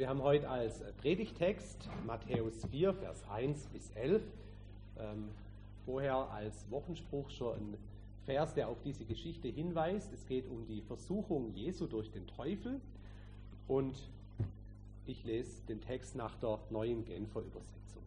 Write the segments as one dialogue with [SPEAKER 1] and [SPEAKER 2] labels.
[SPEAKER 1] Wir haben heute als Predigtext Matthäus 4, Vers 1 bis 11. Vorher als Wochenspruch schon ein Vers, der auf diese Geschichte hinweist. Es geht um die Versuchung Jesu durch den Teufel. Und ich lese den Text nach der Neuen Genfer Übersetzung.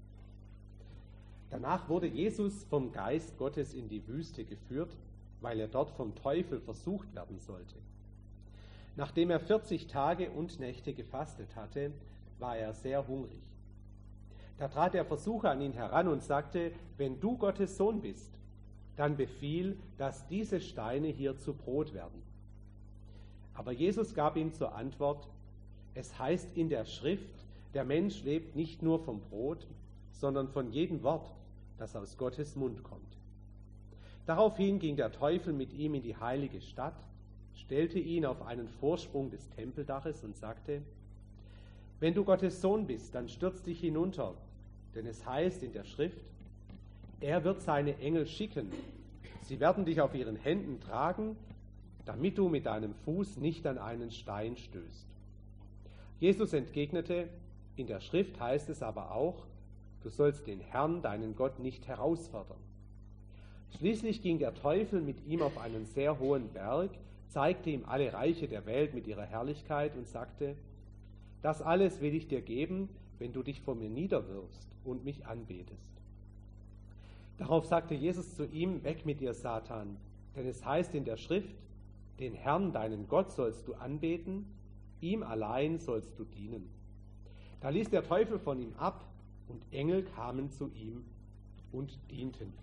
[SPEAKER 1] Danach wurde Jesus vom Geist Gottes in die Wüste geführt, weil er dort vom Teufel versucht werden sollte. Nachdem er 40 Tage und Nächte gefastet hatte, war er sehr hungrig. Da trat der Versucher an ihn heran und sagte: Wenn du Gottes Sohn bist, dann befiehl, dass diese Steine hier zu Brot werden. Aber Jesus gab ihm zur Antwort: Es heißt in der Schrift, der Mensch lebt nicht nur vom Brot, sondern von jedem Wort, das aus Gottes Mund kommt. Daraufhin ging der Teufel mit ihm in die heilige Stadt, stellte ihn auf einen Vorsprung des Tempeldaches und sagte: Wenn du Gottes Sohn bist, dann stürz dich hinunter, denn es heißt in der Schrift, er wird seine Engel schicken, sie werden dich auf ihren Händen tragen, damit du mit deinem Fuß nicht an einen Stein stößt. Jesus entgegnete: In der Schrift heißt es aber auch, du sollst den Herrn, deinen Gott, nicht herausfordern. Schließlich ging der Teufel mit ihm auf einen sehr hohen Berg, zeigte ihm alle Reiche der Welt mit ihrer Herrlichkeit und sagte: Das alles will ich dir geben, wenn du dich vor mir niederwirfst und mich anbetest. Darauf sagte Jesus zu ihm: Weg mit dir, Satan, denn es heißt in der Schrift, den Herrn, deinen Gott, sollst du anbeten, ihm allein sollst du dienen. Da ließ der Teufel von ihm ab, und Engel kamen zu ihm und dienten ihm.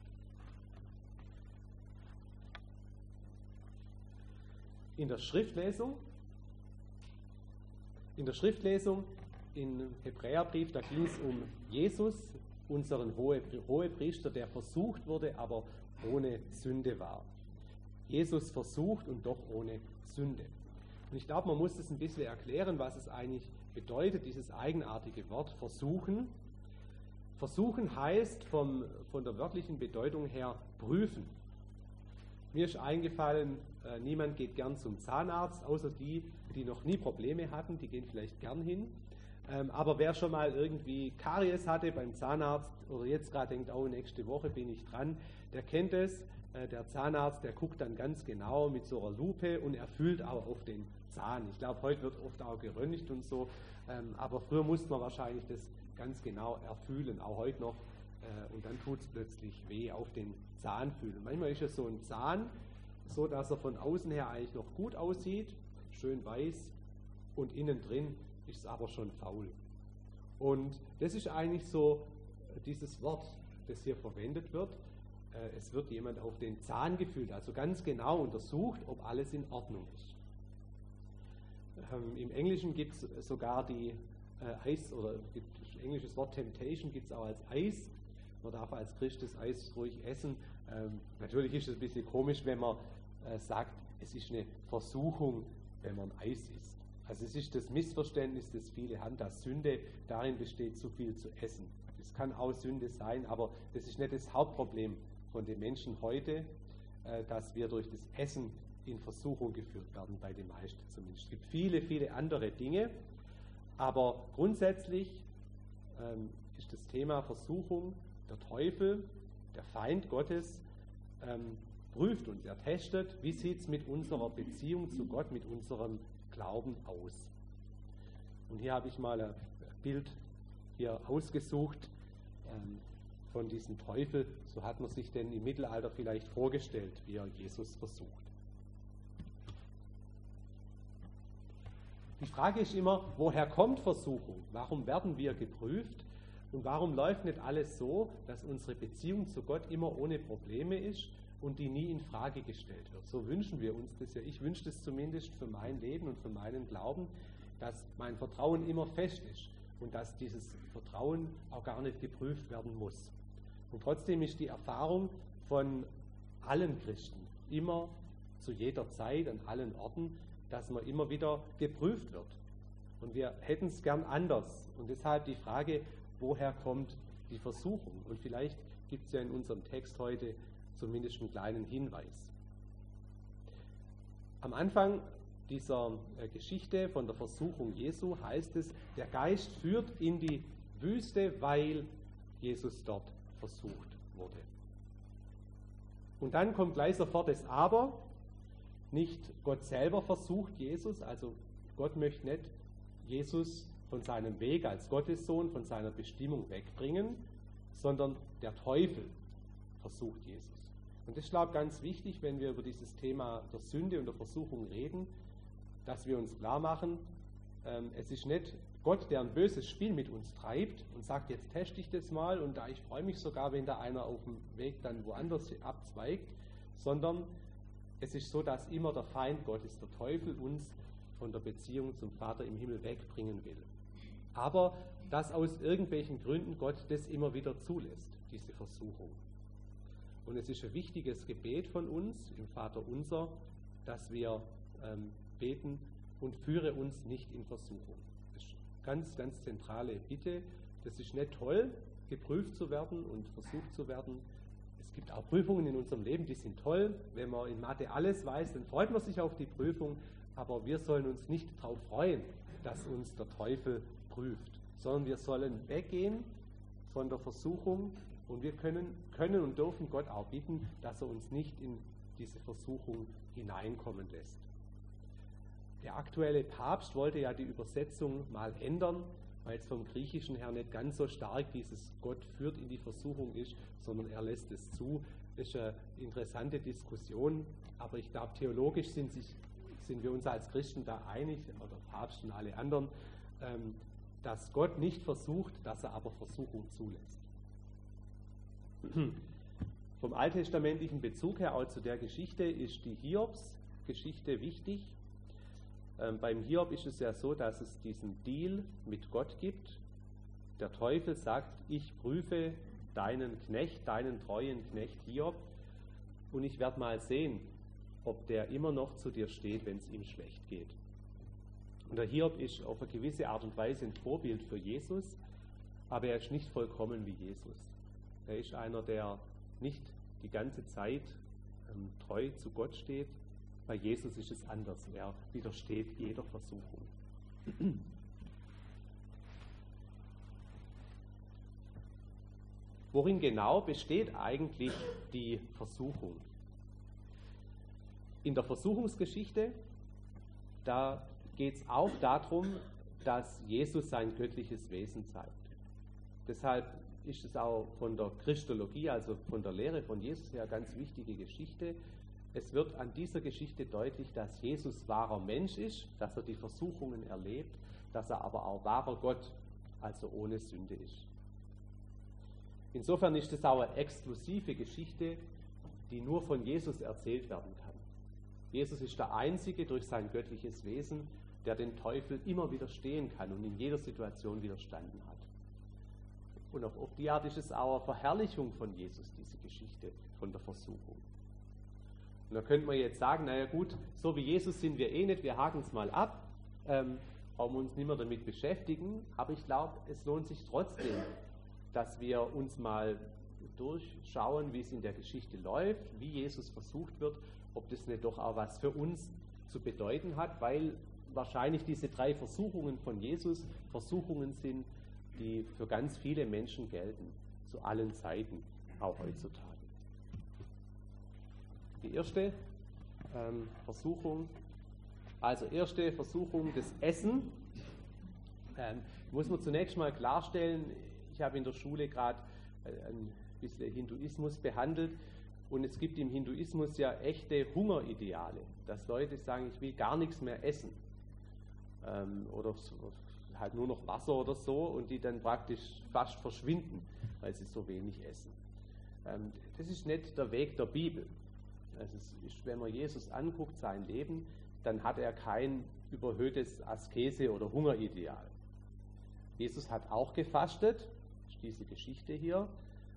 [SPEAKER 1] In der Schriftlesung im Hebräerbrief, da ging es um Jesus, unseren Hohepriester, der versucht wurde, aber ohne Sünde war. Jesus versucht und doch ohne Sünde. Und ich glaube, man muss das ein bisschen erklären, was es eigentlich bedeutet, dieses eigenartige Wort versuchen. Versuchen heißt von der wörtlichen Bedeutung her prüfen. Mir ist eingefallen, niemand geht gern zum Zahnarzt, außer die noch nie Probleme hatten, die gehen vielleicht gern hin. Aber wer schon mal irgendwie Karies hatte beim Zahnarzt oder jetzt gerade denkt, oh, nächste Woche bin ich dran, der kennt es. Der Zahnarzt, der guckt dann ganz genau mit so einer Lupe und er fühlt auch auf den Zahn. Ich glaube, heute wird oft auch geröntgt und so, aber früher musste man wahrscheinlich das ganz genau erfühlen, auch heute noch. Und dann tut es plötzlich weh, auf den Zahn fühlen. Manchmal ist ja so ein Zahn so, dass er von außen her eigentlich noch gut aussieht, schön weiß, und innen drin ist es aber schon faul. Und das ist eigentlich so dieses Wort, das hier verwendet wird. Es wird jemand auf den Zahn gefühlt, also ganz genau untersucht, ob alles in Ordnung ist. Im Englischen gibt es sogar die Eis, oder das englische Wort Temptation gibt es auch als Eis. Man darf als Christ das Eis ruhig essen. Natürlich ist es ein bisschen komisch, wenn man sagt, es ist eine Versuchung, wenn man Eis isst. Also es ist das Missverständnis, das viele haben, dass Sünde darin besteht, zu viel zu essen. Das kann auch Sünde sein, aber das ist nicht das Hauptproblem von den Menschen heute, dass wir durch das Essen in Versuchung geführt werden, bei den meisten zumindest. Es gibt viele, viele andere Dinge, aber grundsätzlich ist das Thema Versuchung, der Teufel, der Feind Gottes, prüft uns, er testet, wie sieht es mit unserer Beziehung zu Gott, mit unserem Glauben aus. Und hier habe ich mal ein Bild hier ausgesucht von diesem Teufel. So hat man sich denn im Mittelalter vielleicht vorgestellt, wie er Jesus versucht. Die Frage ist immer, woher kommt Versuchung? Warum werden wir geprüft? Und warum läuft nicht alles so, dass unsere Beziehung zu Gott immer ohne Probleme ist und die nie in Frage gestellt wird? So wünschen wir uns das ja. Ich wünsche das zumindest für mein Leben und für meinen Glauben, dass mein Vertrauen immer fest ist und dass dieses Vertrauen auch gar nicht geprüft werden muss. Und trotzdem ist die Erfahrung von allen Christen immer zu jeder Zeit, an allen Orten, dass man immer wieder geprüft wird. Und wir hätten es gern anders. Und deshalb die Frage, woher kommt die Versuchung? Und vielleicht gibt es ja in unserem Text heute zumindest einen kleinen Hinweis. Am Anfang dieser Geschichte von der Versuchung Jesu heißt es, der Geist führt in die Wüste, weil Jesus dort versucht wurde. Und dann kommt gleich sofort das Aber. Nicht Gott selber versucht Jesus, also Gott möchte nicht Jesus von seinem Weg als Gottessohn, von seiner Bestimmung wegbringen, sondern der Teufel versucht Jesus. Und das ist, glaube ich, ganz wichtig, wenn wir über dieses Thema der Sünde und der Versuchung reden, dass wir uns klar machen, es ist nicht Gott, der ein böses Spiel mit uns treibt und sagt, jetzt teste ich das mal und ich freue mich sogar, wenn da einer auf dem Weg dann woanders abzweigt, sondern es ist so, dass immer der Feind Gottes, der Teufel, uns von der Beziehung zum Vater im Himmel wegbringen will. Aber dass aus irgendwelchen Gründen Gott das immer wieder zulässt, diese Versuchung. Und es ist ein wichtiges Gebet von uns im Vater Unser, dass wir beten und führe uns nicht in Versuchung. Das ist eine ganz, ganz zentrale Bitte. Das ist nicht toll, geprüft zu werden und versucht zu werden. Es gibt auch Prüfungen in unserem Leben, die sind toll. Wenn man in Mathe alles weiß, dann freut man sich auf die Prüfung. Aber wir sollen uns nicht darauf freuen, dass uns der Teufel prüft, sondern wir sollen weggehen von der Versuchung und wir können und dürfen Gott auch bitten, dass er uns nicht in diese Versuchung hineinkommen lässt. Der aktuelle Papst wollte ja die Übersetzung mal ändern, weil es vom Griechischen her nicht ganz so stark dieses Gott führt in die Versuchung ist, sondern er lässt es zu. Das ist eine interessante Diskussion, aber ich glaube, theologisch sind wir uns als Christen da einig, oder Papst und alle anderen, dass Gott nicht versucht, dass er aber Versuchung zulässt. Vom alttestamentlichen Bezug her auch zu der Geschichte ist die Hiobs-Geschichte wichtig. Beim Hiob ist es ja so, dass es diesen Deal mit Gott gibt. Der Teufel sagt, ich prüfe deinen treuen Knecht Hiob und ich werde mal sehen, ob der immer noch zu dir steht, wenn es ihm schlecht geht. Und der Hiob ist auf eine gewisse Art und Weise ein Vorbild für Jesus, aber er ist nicht vollkommen wie Jesus. Er ist einer, der nicht die ganze Zeit treu zu Gott steht. Bei Jesus ist es anders. Er widersteht jeder Versuchung. Worin genau besteht eigentlich die Versuchung? In der Versuchungsgeschichte, da geht es auch darum, dass Jesus sein göttliches Wesen zeigt. Deshalb ist es auch von der Christologie, also von der Lehre von Jesus her, eine ganz wichtige Geschichte. Es wird an dieser Geschichte deutlich, dass Jesus wahrer Mensch ist, dass er die Versuchungen erlebt, dass er aber auch wahrer Gott, also ohne Sünde ist. Insofern ist es auch eine exklusive Geschichte, die nur von Jesus erzählt werden kann. Jesus ist der Einzige durch sein göttliches Wesen, der den Teufel immer widerstehen kann und in jeder Situation widerstanden hat. Und auf die Art ist es auch eine Verherrlichung von Jesus, diese Geschichte von der Versuchung. Und da könnte man jetzt sagen, naja gut, so wie Jesus sind wir eh nicht, wir haken es mal ab, brauchen wir uns nicht mehr damit beschäftigen, aber ich glaube, es lohnt sich trotzdem, dass wir uns mal durchschauen, wie es in der Geschichte läuft, wie Jesus versucht wird, ob das nicht doch auch was für uns zu bedeuten hat, weil wahrscheinlich diese 3 Versuchungen von Jesus Versuchungen sind, die für ganz viele Menschen gelten, zu allen Zeiten, auch heutzutage. Die erste Versuchung, erste Versuchung, das Essen. Muss man zunächst mal klarstellen, ich habe in der Schule gerade ein bisschen Hinduismus behandelt und es gibt im Hinduismus ja echte Hungerideale, dass Leute sagen, ich will gar nichts mehr essen oder halt nur noch Wasser oder so und die dann praktisch fast verschwinden, weil sie so wenig essen. Das ist nicht der Weg der Bibel. Also es ist, wenn man Jesus anguckt, sein Leben, dann hat er kein überhöhtes Askese- oder Hungerideal. Jesus hat auch gefastet, das ist diese Geschichte hier,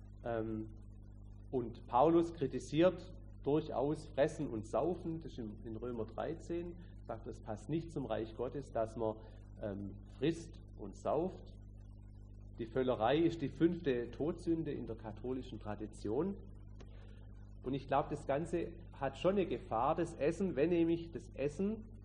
[SPEAKER 1] und Paulus kritisiert durchaus Fressen und Saufen, das ist in Römer 13, sagt, das passt nicht zum Reich Gottes, dass man frisst und sauft. Die Völlerei ist die 5. Todsünde in der katholischen Tradition. Und ich glaube, das Ganze hat schon eine Gefahr, das Essen, wenn nämlich das Essen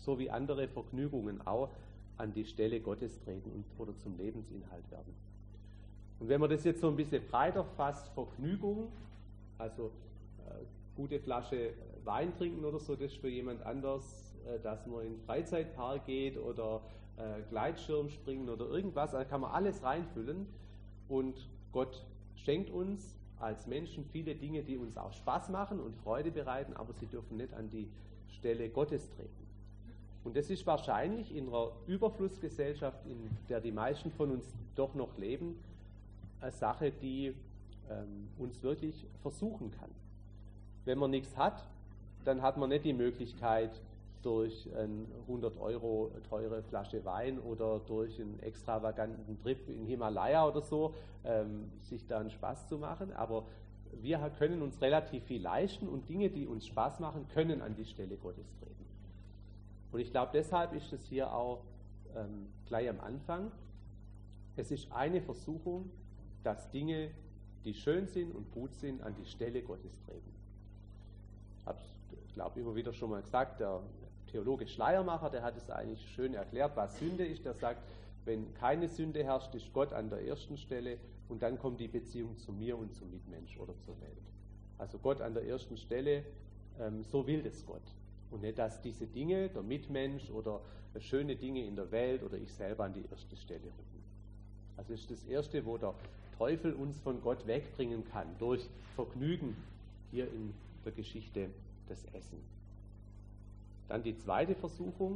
[SPEAKER 1] so wie andere Vergnügungen auch an die Stelle Gottes treten oder zum Lebensinhalt werden. Und wenn man das jetzt so ein bisschen breiter fasst, Vergnügung, also gute Flasche Wein trinken oder so, das ist für jemand anders, dass man in den Freizeitpark geht oder Gleitschirm springen oder irgendwas, da kann man alles reinfüllen und Gott schenkt uns als Menschen viele Dinge, die uns auch Spaß machen und Freude bereiten, aber sie dürfen nicht an die Stelle Gottes treten. Und das ist wahrscheinlich in einer Überflussgesellschaft, in der die meisten von uns doch noch leben, eine Sache, die uns wirklich versuchen kann. Wenn man nichts hat, dann hat man nicht die Möglichkeit, durch eine 100 € teure Flasche Wein oder durch einen extravaganten Trip in Himalaya oder so, sich da einen Spaß zu machen. Aber wir können uns relativ viel leisten und Dinge, die uns Spaß machen, können an die Stelle Gottes treten. Und ich glaube, deshalb ist es hier auch gleich am Anfang. Es ist eine Versuchung, dass Dinge, die schön sind und gut sind, an die Stelle Gottes treten. Ich habe es, glaube ich, immer wieder schon mal gesagt, der Theologe Schleiermacher, der hat es eigentlich schön erklärt, was Sünde ist. Der sagt, wenn keine Sünde herrscht, ist Gott an der ersten Stelle und dann kommt die Beziehung zu mir und zum Mitmensch oder zur Welt. Also Gott an der ersten Stelle, so will das Gott. Und nicht, dass diese Dinge, der Mitmensch oder schöne Dinge in der Welt oder ich selber an die erste Stelle rücken. Also das ist das Erste, wo der Teufel uns von Gott wegbringen kann, durch Vergnügen hier in der Geschichte des Essen. Dann die zweite Versuchung.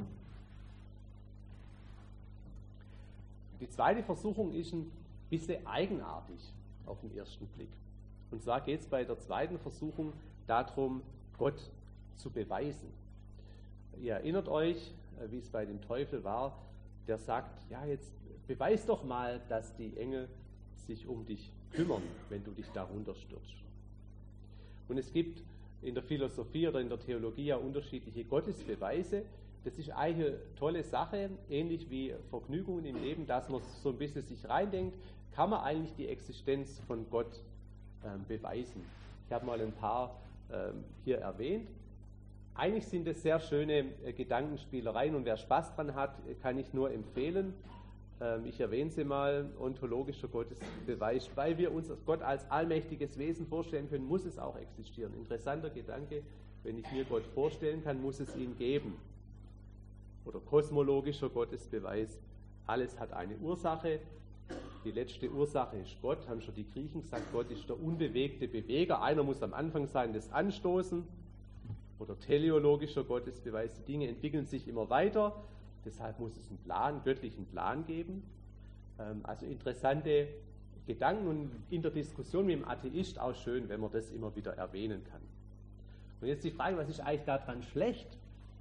[SPEAKER 1] Die zweite Versuchung ist ein bisschen eigenartig auf den ersten Blick. Und zwar geht es bei der zweiten Versuchung darum, Gott zu beweisen. Ihr erinnert euch, wie es bei dem Teufel war, der sagt, ja, jetzt beweis doch mal, dass die Engel sich um dich kümmern, wenn du dich darunter stürzt. Und es gibt in der Philosophie oder in der Theologie ja unterschiedliche Gottesbeweise. Das ist eigentlich eine tolle Sache, ähnlich wie Vergnügungen im Leben, dass man so ein bisschen sich reindenkt, kann man eigentlich die Existenz von Gott beweisen. Ich habe mal ein paar hier erwähnt. Eigentlich sind es sehr schöne Gedankenspielereien und wer Spaß dran hat, kann ich nur empfehlen. Ich erwähne sie mal, ontologischer Gottesbeweis. Weil wir uns Gott als allmächtiges Wesen vorstellen können, muss es auch existieren. Interessanter Gedanke, wenn ich mir Gott vorstellen kann, muss es ihn geben. Oder kosmologischer Gottesbeweis, alles hat eine Ursache. Die letzte Ursache ist Gott, haben schon die Griechen gesagt, Gott ist der unbewegte Beweger. Einer muss am Anfang sein, das Anstoßen. Oder teleologischer Gottesbeweis, die Dinge entwickeln sich immer weiter. Deshalb muss es einen Plan, göttlichen Plan geben. Also interessante Gedanken und in der Diskussion mit dem Atheist auch schön, wenn man das immer wieder erwähnen kann. Und jetzt die Frage, was ist eigentlich daran schlecht?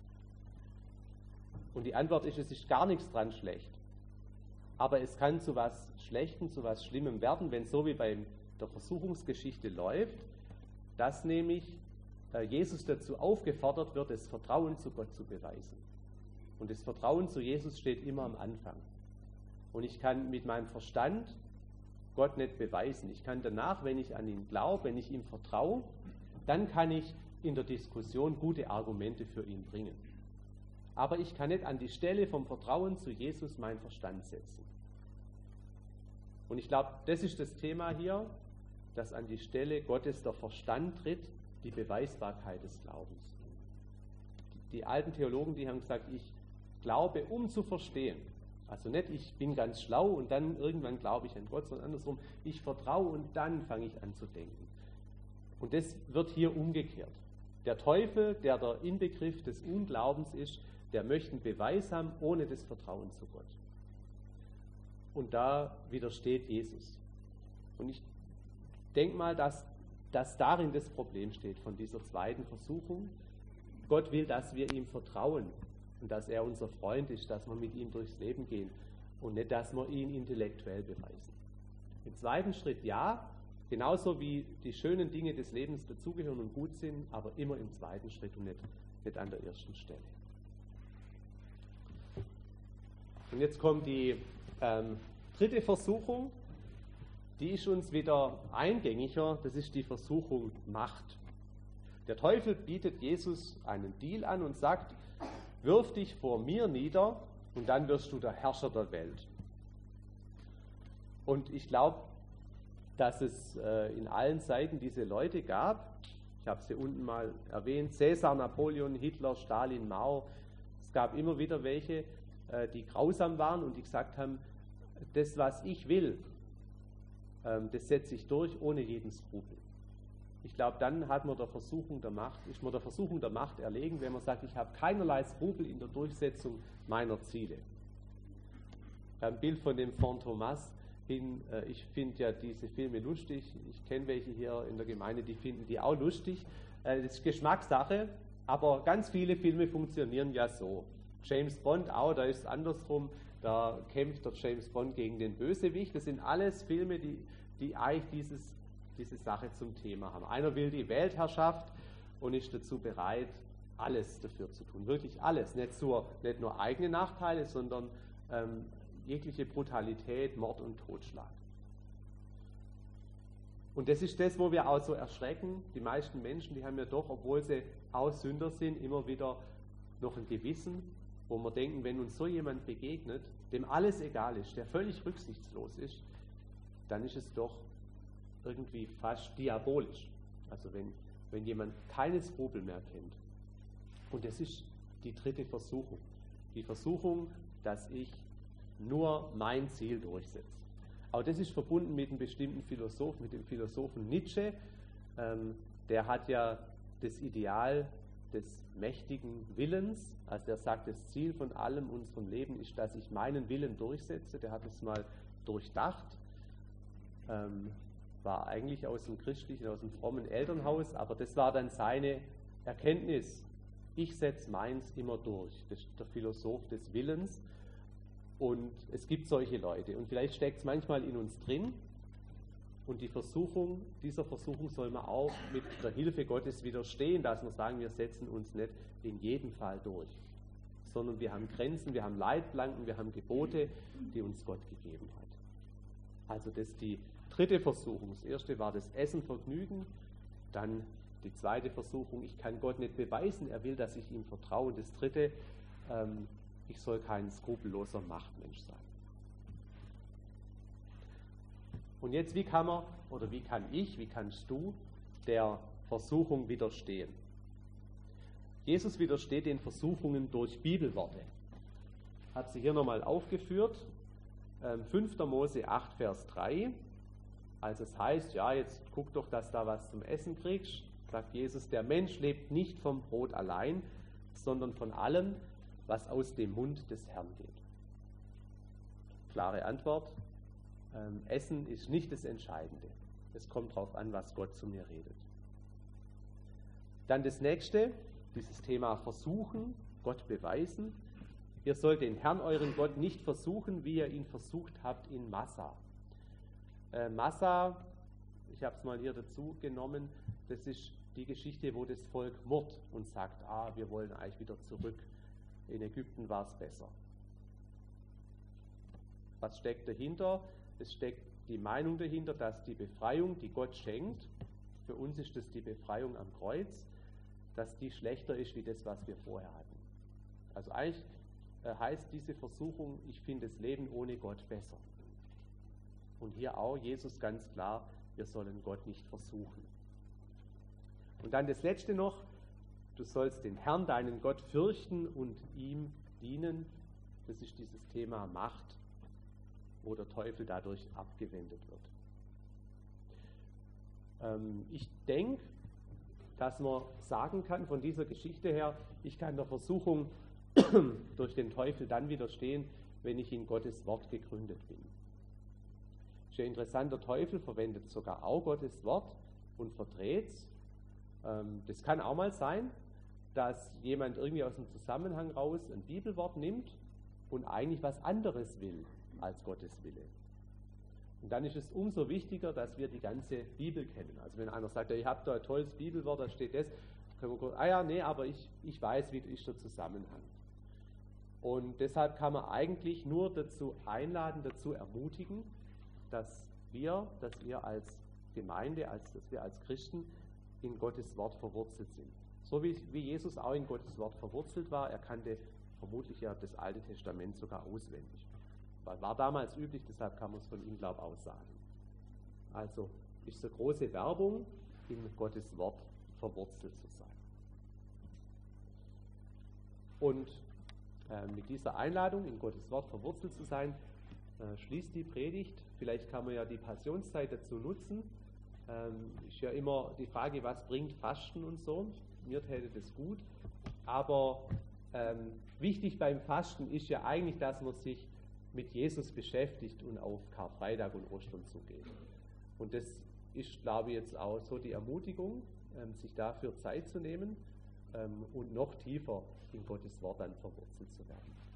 [SPEAKER 1] Und die Antwort ist, es ist gar nichts dran schlecht. Aber es kann zu was Schlechtem, zu was Schlimmem werden, wenn so wie bei der Versuchungsgeschichte läuft, dass nämlich Jesus dazu aufgefordert wird, das Vertrauen zu Gott zu beweisen. Und das Vertrauen zu Jesus steht immer am Anfang. Und ich kann mit meinem Verstand Gott nicht beweisen. Ich kann danach, wenn ich an ihn glaube, wenn ich ihm vertraue, dann kann ich in der Diskussion gute Argumente für ihn bringen. Aber ich kann nicht an die Stelle vom Vertrauen zu Jesus meinen Verstand setzen. Und ich glaube, das ist das Thema hier, dass an die Stelle Gottes der Verstand tritt, die Beweisbarkeit des Glaubens. Die alten Theologen, die haben gesagt, ich glaube, um zu verstehen. Also nicht, ich bin ganz schlau und dann irgendwann glaube ich an Gott, sondern andersrum, ich vertraue und dann fange ich an zu denken. Und das wird hier umgekehrt. Der Teufel, der der Inbegriff des Unglaubens ist, der möchte einen Beweis haben, ohne das Vertrauen zu Gott. Und da widersteht Jesus. Und ich denke mal, dass darin das Problem steht von dieser zweiten Versuchung. Gott will, dass wir ihm vertrauen und dass er unser Freund ist, dass wir mit ihm durchs Leben gehen und nicht, dass wir ihn intellektuell beweisen. Im zweiten Schritt ja, genauso wie die schönen Dinge des Lebens dazugehören und gut sind, aber immer im zweiten Schritt und nicht an der ersten Stelle. Und jetzt kommt die dritte Versuchung, die ist uns wieder eingängiger, das ist die Versuchung Macht. Der Teufel bietet Jesus einen Deal an und sagt, wirf dich vor mir nieder und dann wirst du der Herrscher der Welt. Und ich glaube, dass es in allen Zeiten diese Leute gab. Ich habe sie unten mal erwähnt: Cäsar, Napoleon, Hitler, Stalin, Mao. Es gab immer wieder welche, die grausam waren und die gesagt haben, das, was ich will, das setze ich durch ohne jeden Skrupel. Ich glaube, dann ist man der Versuchung der Macht erlegen, wenn man sagt, ich habe keinerlei Skrupel in der Durchsetzung meiner Ziele. Ein Bild von dem Font Thomas hin, ich finde ja diese Filme lustig, ich kenne welche hier in der Gemeinde, die finden die auch lustig. Das ist Geschmackssache, aber ganz viele Filme funktionieren ja so. James Bond auch, da ist es andersrum, da kämpft der James Bond gegen den Bösewicht. Das sind alles Filme, die eigentlich diese Sache zum Thema haben. Einer will die Weltherrschaft und ist dazu bereit, alles dafür zu tun. Wirklich alles. Nicht nur eigene Nachteile, sondern jegliche Brutalität, Mord und Totschlag. Und das ist das, wo wir auch so erschrecken. Die meisten Menschen, die haben ja doch, obwohl sie auch Sünder sind, immer wieder noch ein Gewissen, wo wir denken, wenn uns so jemand begegnet, dem alles egal ist, der völlig rücksichtslos ist, dann ist es doch irgendwie fast diabolisch. Also wenn jemand keine Skrupel mehr kennt. Und das ist die dritte Versuchung. Die Versuchung, dass ich nur mein Ziel durchsetze. Auch das ist verbunden mit einem bestimmten Philosophen, mit dem Philosophen Nietzsche. Der hat ja das Ideal des mächtigen Willens, also der sagt, das Ziel von allem unserem Leben ist, dass ich meinen Willen durchsetze. Der hat es mal durchdacht, war eigentlich aus dem christlichen, aus dem frommen Elternhaus, aber das war dann seine Erkenntnis. Ich setze meins immer durch. Das ist der Philosoph des Willens. Und es gibt solche Leute. Und vielleicht steckt es manchmal in uns drin. Und dieser Versuchung soll man auch mit der Hilfe Gottes widerstehen, dass wir sagen, wir setzen uns nicht in jedem Fall durch, sondern wir haben Grenzen, wir haben Leitplanken, wir haben Gebote, die uns Gott gegeben hat. Also das ist die dritte Versuchung. Das erste war das Essen, Vergnügen. Dann die zweite Versuchung, ich kann Gott nicht beweisen, er will, dass ich ihm vertraue. Und das dritte, ich soll kein skrupelloser Machtmensch sein. Und jetzt, wie kannst du der Versuchung widerstehen? Jesus widersteht den Versuchungen durch Bibelworte. Ich habe sie hier nochmal aufgeführt. 5. Mose 8, Vers 3. Als es heißt, ja, jetzt guck doch, dass da was zum Essen kriegst, sagt Jesus, der Mensch lebt nicht vom Brot allein, sondern von allem, was aus dem Mund des Herrn geht. Klare Antwort. Essen ist nicht das Entscheidende. Es kommt darauf an, was Gott zu mir redet. Dann das nächste, dieses Thema versuchen, Gott beweisen. Ihr sollt den Herrn, euren Gott, nicht versuchen, wie ihr ihn versucht habt in Massa. Massa, ich habe es mal hier dazu genommen, das ist die Geschichte, wo das Volk murrt und sagt, wir wollen eigentlich wieder zurück. In Ägypten war es besser. Was steckt dahinter? Es steckt die Meinung dahinter, dass die Befreiung, die Gott schenkt, für uns ist das die Befreiung am Kreuz, dass die schlechter ist wie das, was wir vorher hatten. Also eigentlich heißt diese Versuchung, ich finde das Leben ohne Gott besser. Und hier auch Jesus ganz klar, wir sollen Gott nicht versuchen. Und dann das letzte noch, du sollst den Herrn, deinen Gott, fürchten und ihm dienen. Das ist dieses Thema Macht, wo der Teufel dadurch abgewendet wird. Ich denke, dass man sagen kann, von dieser Geschichte her, ich kann der Versuchung durch den Teufel dann widerstehen, wenn ich in Gottes Wort gegründet bin. Ist ja interessant, der Teufel verwendet sogar auch Gottes Wort und verdreht es. Das kann auch mal sein, dass jemand irgendwie aus dem Zusammenhang raus ein Bibelwort nimmt und eigentlich was anderes will als Gottes Wille. Und dann ist es umso wichtiger, dass wir die ganze Bibel kennen. Also wenn einer sagt, ja, ich habe da ein tolles Bibelwort, da steht das, können wir kurz, aber ich weiß, wie ist der Zusammenhang. Und deshalb kann man eigentlich nur dazu einladen, dazu ermutigen, dass wir als Gemeinde, dass wir als Christen in Gottes Wort verwurzelt sind. So wie Jesus auch in Gottes Wort verwurzelt war, er kannte vermutlich ja das Alte Testament sogar auswendig. War damals üblich, deshalb kann man es von ihm, glaube ich, auch sagen. Also ist so große Werbung, in Gottes Wort verwurzelt zu sein. Und mit dieser Einladung, in Gottes Wort verwurzelt zu sein, schließt die Predigt. Vielleicht kann man ja die Passionszeit dazu nutzen. Ist ja immer die Frage, was bringt Fasten und so. Mir täte das gut. Aber wichtig beim Fasten ist ja eigentlich, dass man sich mit Jesus beschäftigt und auf Karfreitag und Ostern zugeht. Und das ist, glaube ich, jetzt auch so die Ermutigung, sich dafür Zeit zu nehmen und noch tiefer in Gottes Wort dann verwurzelt zu werden.